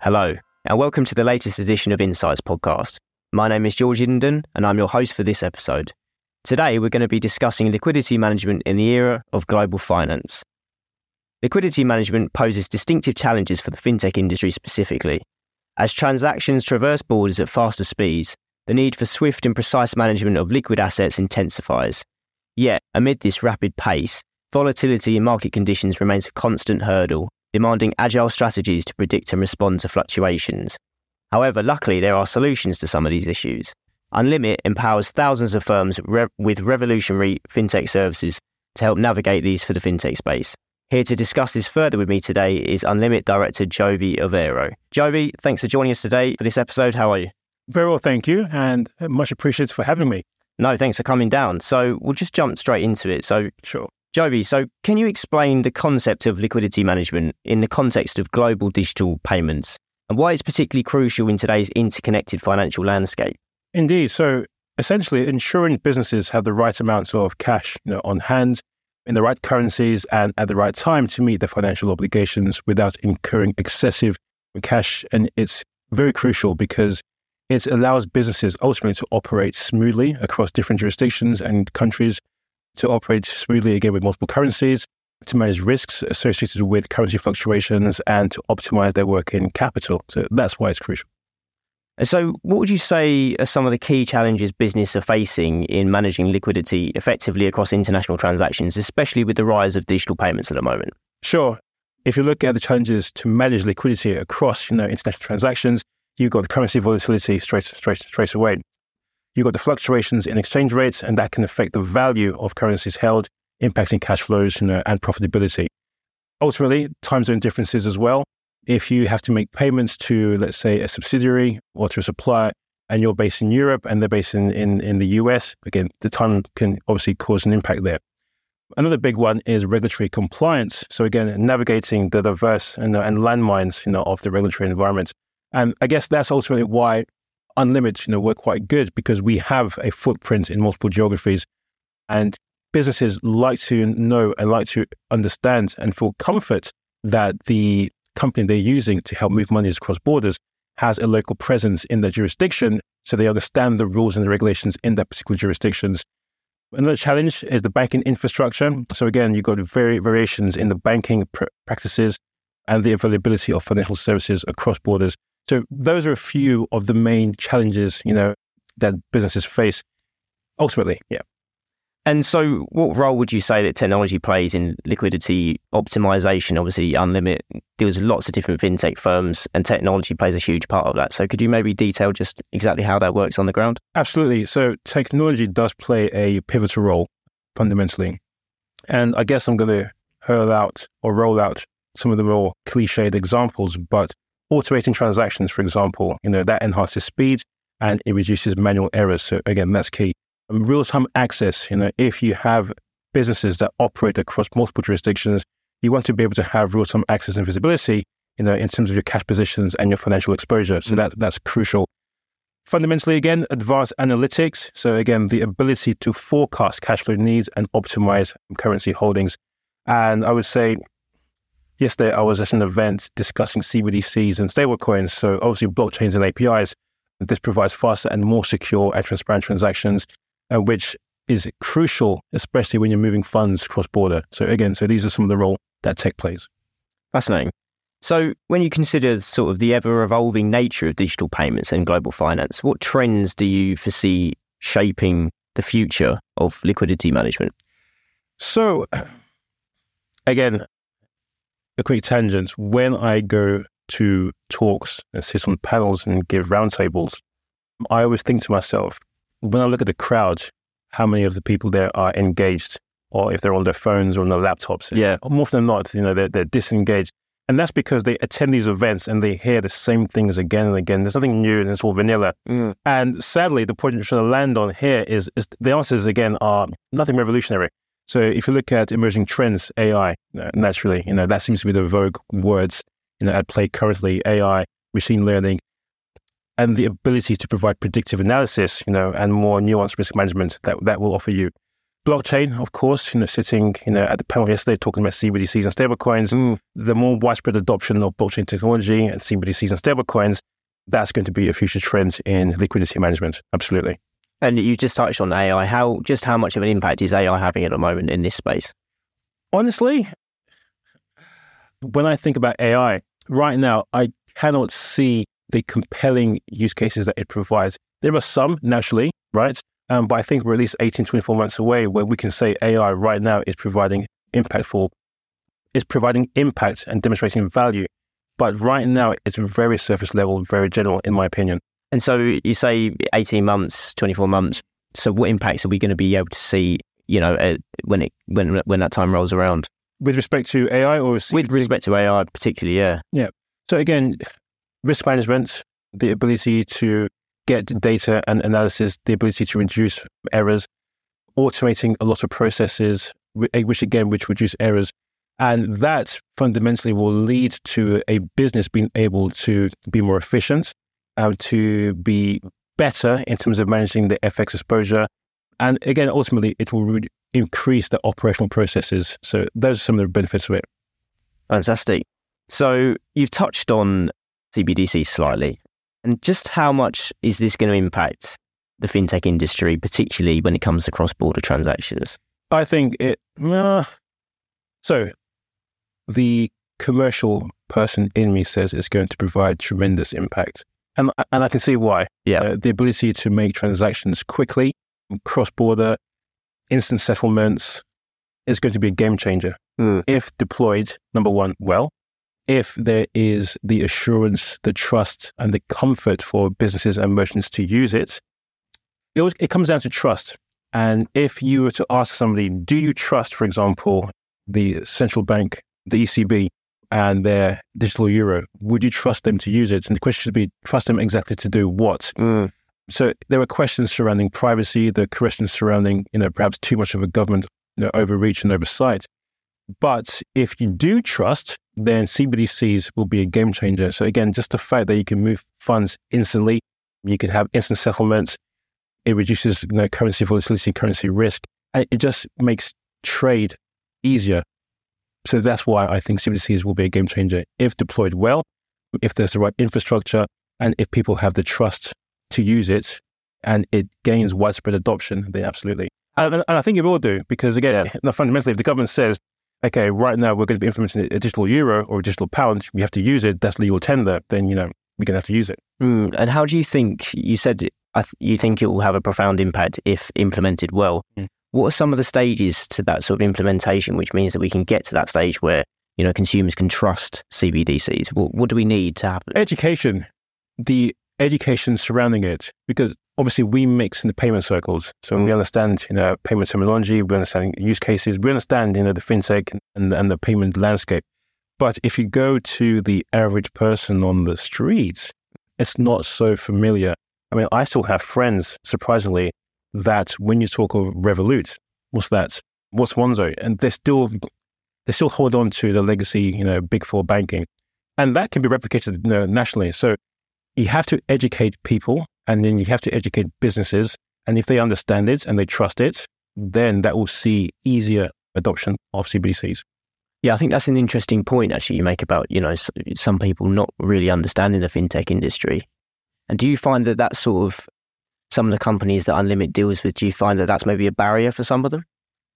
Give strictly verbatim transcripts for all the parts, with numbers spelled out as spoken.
Hello, and welcome to the latest edition of Insights Podcast. My name is George Iddenden, and I'm your host for this episode. Today, we're going to be discussing liquidity management in the era of global finance. Liquidity management poses distinctive challenges for the fintech industry specifically. As transactions traverse borders at faster speeds, the need for swift and precise management of liquid assets intensifies. Yet, amid this rapid pace, volatility in market conditions remains a constant hurdle, demanding agile strategies to predict and respond to fluctuations. However, luckily, there are solutions to some of these issues. Unlimit empowers thousands of firms re- with revolutionary fintech services to help navigate these for the fintech space. Here to discuss this further with me today is Unlimit Director Jovi Overo. Jovi, thanks for joining us today for this episode. How are you? Very well, thank you, and much appreciated for having me. No, thanks for coming down. So we'll just jump straight into it. So, Sure. Jovi, so can you explain the concept of liquidity management in the context of global digital payments and why it's particularly crucial in today's interconnected financial landscape? Indeed. So essentially, ensuring businesses have the right amounts of cash, you know, on hand, in the right currencies and at the right time to meet their financial obligations without incurring excessive cash. And it's very crucial because it allows businesses ultimately to operate smoothly across different jurisdictions and countries, to operate smoothly again with multiple currencies, to manage risks associated with currency fluctuations, and to optimize their working capital. So that's why it's crucial. So what would you say are some of the key challenges business are facing in managing liquidity effectively across international transactions, especially with the rise of digital payments at the moment? Sure. If you look at the challenges to manage liquidity across, you know, international transactions, you've got the currency volatility straight, straight, straight away. You've got the fluctuations in exchange rates, and that can affect the value of currencies held, impacting cash flows, you know, and profitability. Ultimately, time zone differences as well. If you have to make payments to, let's say, a subsidiary or to a supplier, and you're based in Europe and they're based in, in, in the U S, again, the time can obviously cause an impact there. Another big one is regulatory compliance. So again, navigating the diverse and, and landmines, you know, of the regulatory environment. And I guess that's ultimately why Unlimit, you know, we're quite good, because we have a footprint in multiple geographies, and businesses like to know and like to understand and feel comfort that the company they're using to help move money across borders has a local presence in their jurisdiction, so they understand the rules and the regulations in that particular jurisdictions. Another challenge is the banking infrastructure. So again, you've got very variations in the banking pr- practices and the availability of financial services across borders. So those are a few of the main challenges, you know, that businesses face ultimately. Yeah. And so what role would you say that technology plays in liquidity optimization? Obviously, Unlimit deals with lots of different fintech firms, and technology plays a huge part of that. So could you maybe detail just exactly how that works on the ground? Absolutely. So technology does play a pivotal role fundamentally. And I guess I'm going to hurl out or roll out some of the more cliched examples, but automating transactions, for example, you know, that enhances speed and it reduces manual errors. So again, that's key. Um, real-time access, you know, if you have businesses that operate across multiple jurisdictions, you want to be able to have real-time access and visibility, you know, in terms of your cash positions and your financial exposure. So that that's crucial. Fundamentally, again, advanced analytics. So again, the ability to forecast cash flow needs and optimize currency holdings. And I would say, yesterday, I was at an event discussing C B D Cs and stablecoins. So obviously blockchains and A P Is. This provides faster and more secure and transparent transactions, uh, which is crucial, especially when you're moving funds cross-border. So again, so these are some of the role that tech plays. Fascinating. So when you consider sort of the ever-evolving nature of digital payments and global finance, what trends do you foresee shaping the future of liquidity management? So again, a quick tangent. When I go to talks and sit on panels and give roundtables, I always think to myself, when I look at the crowd, how many of the people there are engaged, or if they're on their phones or on their laptops. Yeah. More often than not, you know, they're, they're disengaged. And that's because they attend these events and they hear the same things again and again. There's nothing new and it's all vanilla. Mm. And sadly, the point I'm trying to land on here is, is the answers, again, are nothing revolutionary. So if you look at emerging trends, A I, uh, naturally, you know, that seems to be the vogue words, you know, at play currently, A I, machine learning, and the ability to provide predictive analysis, you know, and more nuanced risk management that that will offer you. blockchain, of course, you know, sitting, you know, at the panel yesterday talking about C B D Cs and stablecoins, mm. the more widespread adoption of blockchain technology and C B D Cs and stablecoins, that's going to be a future trend in liquidity management. Absolutely. And you just touched on A I. How just how much of an impact is A I having at the moment in this space? Honestly, when I think about A I, right now, I cannot see the compelling use cases that it provides. There are some, naturally, right? Um, but I think we're at least eighteen, twenty-four months away where we can say A I right now is providing impactful, is providing impact and demonstrating value. But right now, it's very surface level, very general, in my opinion. And so you say eighteen months, twenty-four months. So what impacts are we going to be able to see, you know, uh, when it when when that time rolls around? With respect to A I or... With respect to A I particularly, yeah. Yeah. So again, risk management, the ability to get data and analysis, the ability to reduce errors, automating a lot of processes, which again, which reduce errors. And that fundamentally will lead to a business being able to be more efficient, uh, to be better in terms of managing the F X exposure. And again, ultimately, it will re- increase the operational processes. So those are some of the benefits of it. Fantastic. So you've touched on C B D C slightly. And just how much is this going to impact the fintech industry, particularly when it comes to cross-border transactions? I think it... Uh, so the commercial person in me says it's going to provide tremendous impact. And, and I can see why. Yeah. Uh, the ability to make transactions quickly, cross-border, instant settlements is going to be a game changer. Mm. If deployed, number one, well. If there is the assurance, the trust, and the comfort for businesses and merchants to use it, it, was, it comes down to trust. And if you were to ask somebody, do you trust, for example, the central bank, the E C B, and their digital euro, would you trust them to use it? And the question should be, trust them exactly to do what? Mm. So there are questions surrounding privacy, there are questions surrounding, you know, perhaps too much of a government, you know, overreach and oversight. But if you do trust, then C B D Cs will be a game changer. So again, just the fact that you can move funds instantly, you can have instant settlements, it reduces, you know, currency volatility, currency risk, and it just makes trade easier. So that's why I think C B D Cs will be a game changer if deployed well, if there's the right infrastructure, and if people have the trust to use it, and it gains widespread adoption, then absolutely. And, and I think it will do, because again, yeah. fundamentally, if the government says, okay, right now we're going to be implementing a digital euro or a digital pound, we have to use it, that's legal tender, then, you know, we're going to have to use it. Mm, and how do you think, you said I th- you think it will have a profound impact if implemented well. Mm. What are some of the stages to that sort of implementation, which means that we can get to that stage where, you know, consumers can trust C B D Cs? What, what do we need to happen? Education, the education surrounding it, because obviously we mix in the payment circles. So mm. we understand, you know, payment terminology, we understand use cases, we understand, you know, the fintech and, and the payment landscape. But if you go to the average person on the streets, it's not so familiar. I mean, I still have friends, surprisingly, that when you talk of Revolut, what's that? What's Monzo? And they still they still hold on to the legacy, you know, big four banking. And that can be replicated, you know, nationally. So you have to educate people, and then you have to educate businesses. And if they understand it and they trust it, then that will see easier adoption of C B D Cs. Yeah, I think that's an interesting point, actually, you make about, you know, some people not really understanding the fintech industry. And do you find that that's sort of some of the companies that Unlimit deals with, do you find that that's maybe a barrier for some of them?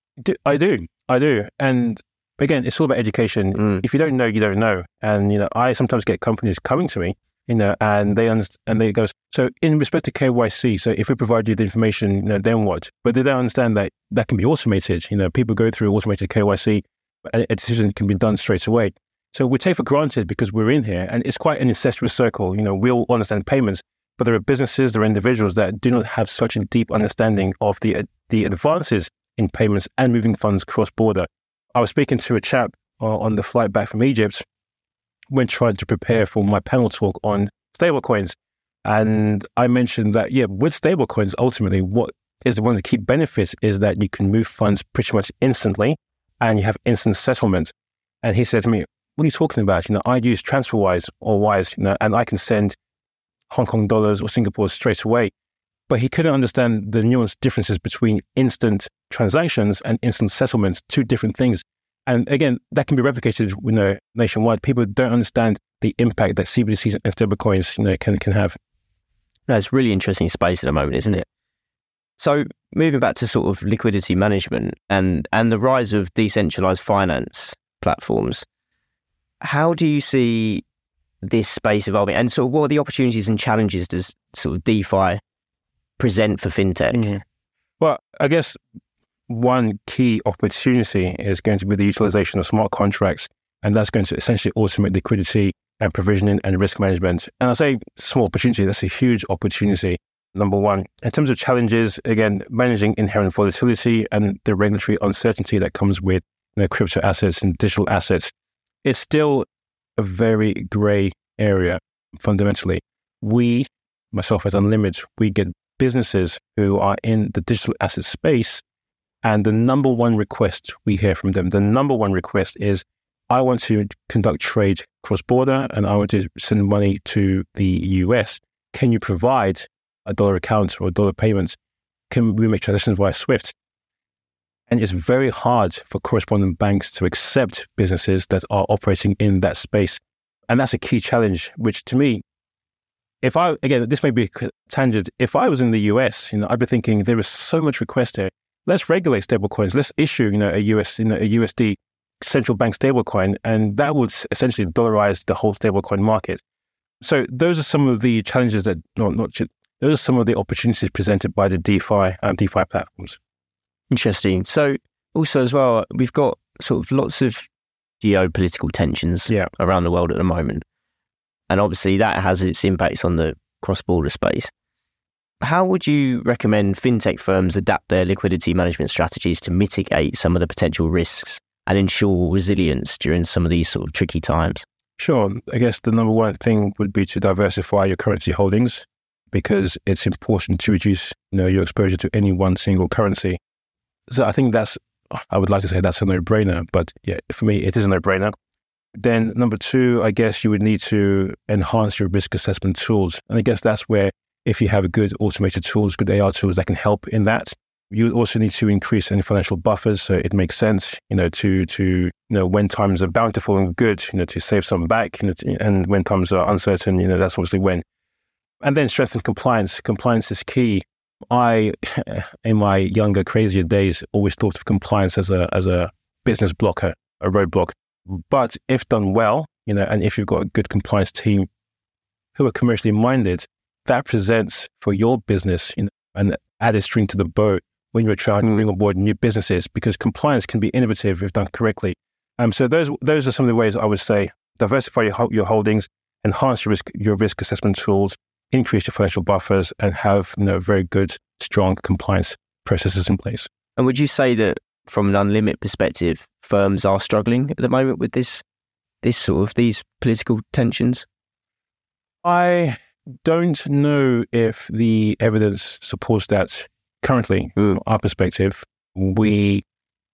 I do. I do. And again, it's all about education. Mm. If you don't know, you don't know. And, you know, I sometimes get companies coming to me, you know, and they understand, and they go, so in respect to K Y C, so if we provide you the information, you know, then what? But they don't understand that that can be automated. You know, people go through automated K Y C, and a decision can be done straight away. So we take for granted because we're in here, and it's quite an incestuous circle. You know, we all understand payments, but there are businesses, there are individuals that do not have such a deep understanding of the the advances in payments and moving funds cross-border. I was speaking to a chap uh, on the flight back from Egypt when trying to prepare for my panel talk on stablecoins. And I mentioned that, yeah, with stablecoins, ultimately, what is one of the key benefits is that you can move funds pretty much instantly, and you have instant settlement. And he said to me, what are you talking about? You know, I use TransferWise or Wise, you know, and I can send Hong Kong dollars or Singapore straight away. but he couldn't understand the nuanced differences between instant transactions and instant settlements, two different things. And again, that can be replicated, you know, nationwide. People don't understand the impact that C B D Cs and stablecoins, you know, can can have. No, it's a really interesting space at the moment, isn't it? So moving back to sort of liquidity management and, and the rise of decentralized finance platforms, how do you see this space evolving? And sort of what are the opportunities and challenges does sort of DeFi present for fintech? Mm-hmm. Well, I guess one key opportunity is going to be the utilization of smart contracts, and that's going to essentially automate liquidity and provisioning and risk management. And I say small opportunity, that's a huge opportunity. Number one, in terms of challenges, again, managing inherent volatility and the regulatory uncertainty that comes with, you know, crypto assets and digital assets, it's still a very grey area. Fundamentally, we, myself at Unlimit, we get businesses who are in the digital asset space, and the number one request we hear from them, the number one request is, I want to conduct trade cross-border and I want to send money to the U S. Can you provide a dollar account or a dollar payment? Can we make transactions via SWIFT? And it's very hard for correspondent banks to accept businesses that are operating in that space. And that's a key challenge, which to me, if I, again, this may be a tangent, if I was in the U S, you know, I'd be thinking there is so much request here. Let's regulate stablecoins. Let's issue, you know, a U S, you know, a U S D central bank stablecoin, and that would essentially dollarize the whole stablecoin market. So those are some of the challenges that, no, not just, those are some of the opportunities presented by the DeFi um, DeFi platforms. Interesting. So also as well, we've got sort of lots of geopolitical tensions yeah. around the world at the moment. And obviously that has its impacts on the cross-border space. How would you recommend fintech firms adapt their liquidity management strategies to mitigate some of the potential risks and ensure resilience during some of these sort of tricky times? Sure. I guess the number one thing would be to diversify your currency holdings, because it's important to reduce, you know, your exposure to any one single currency. So I think that's, I would like to say that's a no-brainer, but yeah, for me, it is a no-brainer. Then number two, I guess you would need to enhance your risk assessment tools. And I guess that's where, if you have good automated tools, good A R tools that can help in that, you would also need to increase any financial buffers. So it makes sense, you know, to, to, you know, when times are bountiful and good, you know, to save some back, you know, to, and when times are uncertain, you know, that's obviously when. And then strengthen compliance. Compliance is key. I, in my younger, crazier days, always thought of compliance as a as a business blocker, a roadblock. But if done well, you know, and if you've got a good compliance team who are commercially minded, that presents for your business, you know, an added string to the bow when you're trying to bring on board new businesses, because compliance can be innovative if done correctly. Um, so those those are some of the ways I would say: diversify your your holdings, enhance your risk your risk assessment tools, increase your financial buffers, and have, you know, very good, strong compliance processes in place. And would you say that from an Unlimit perspective, firms are struggling at the moment with this, this sort of, these political tensions? I don't know if the evidence supports that currently. Mm. From our perspective, we,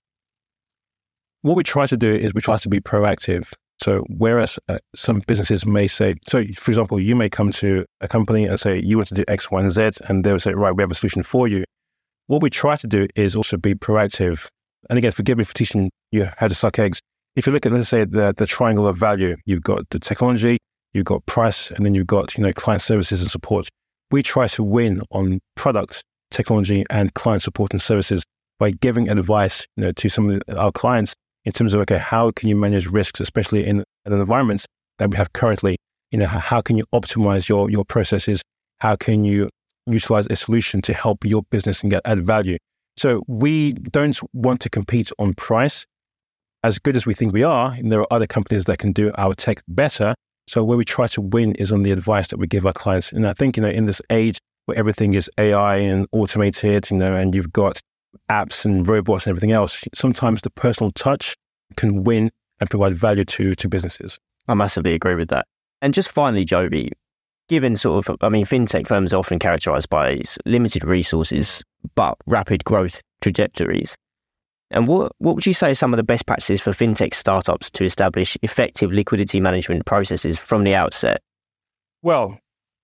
what we try to do is we try to be proactive. So whereas uh, some businesses may say, so for example, you may come to a company and say, you want to do X, Y, and Z, and they'll say, right, we have a solution for you. What we try to do is also be proactive. And again, forgive me for teaching you how to suck eggs. If you look at, let's say, the, the triangle of value, you've got the technology, you've got price, and then you've got, you know, client services and support. We try to win on product, technology, and client support and services by giving advice, you know, to some of our clients in terms of, okay, how can you manage risks, especially in an environment that we have currently? You know, how can you optimize your, your processes? How can you utilize a solution to help your business and get added value? So we don't want to compete on price. As good as we think we are, and there are other companies that can do our tech better. So where we try to win is on the advice that we give our clients. And I think, you know, in this age where everything is A I and automated, you know, and you've got apps and robots and everything else, sometimes the personal touch can win and provide value to, to businesses. I massively agree with that. And just finally, Joby, given sort of, I mean, fintech firms are often characterized by limited resources, but rapid growth trajectories. And what, what would you say are some of the best practices for fintech startups to establish effective liquidity management processes from the outset? Well,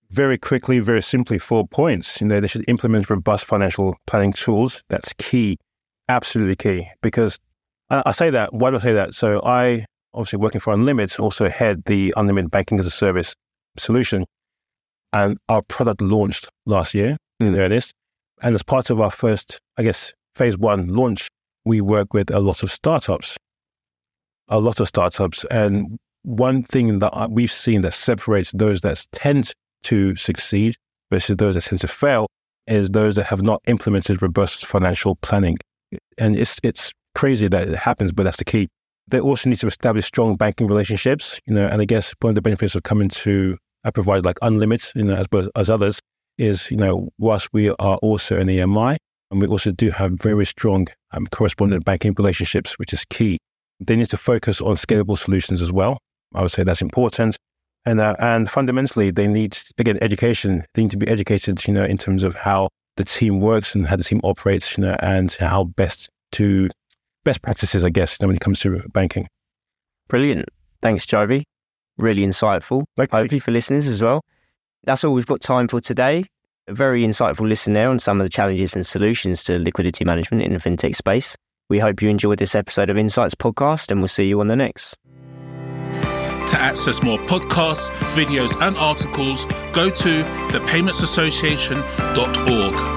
very quickly, very simply, four points. You know, they should implement robust financial planning tools. That's key, absolutely key. Because I, I say that, why do I say that? So I, obviously working for Unlimit, also head the Unlimit Banking as a Service solution. And our product launched last year. Mm. There it is. And as part of our first, I guess, phase one launch, we work with a lot of startups, a lot of startups. And one thing that we've seen that separates those that tend to succeed versus those that tend to fail is those that have not implemented robust financial planning. And it's it's crazy that it happens, but that's the key. They also need to establish strong banking relationships, you know, and I guess one of the benefits of coming to a provider like Unlimit, you know, as well as others, is, you know, whilst we are also an E M I, and we also do have very strong um, correspondent banking relationships, which is key. They need to focus on scalable solutions as well. I would say that's important. And uh, and fundamentally, they need, again, education. They need to be educated, you know, in terms of how the team works and how the team operates, you know, and how best to, best practices, I guess, you know, when it comes to banking. Brilliant. Thanks, Joby. Really insightful. Okay. Hopefully for listeners as well. That's all we've got time for today. A very insightful listen there on some of the challenges and solutions to liquidity management in the fintech space. We hope you enjoyed this episode of Insights Podcast, and we'll see you on the next. To access more podcasts, videos and articles, go to the payments association dot org.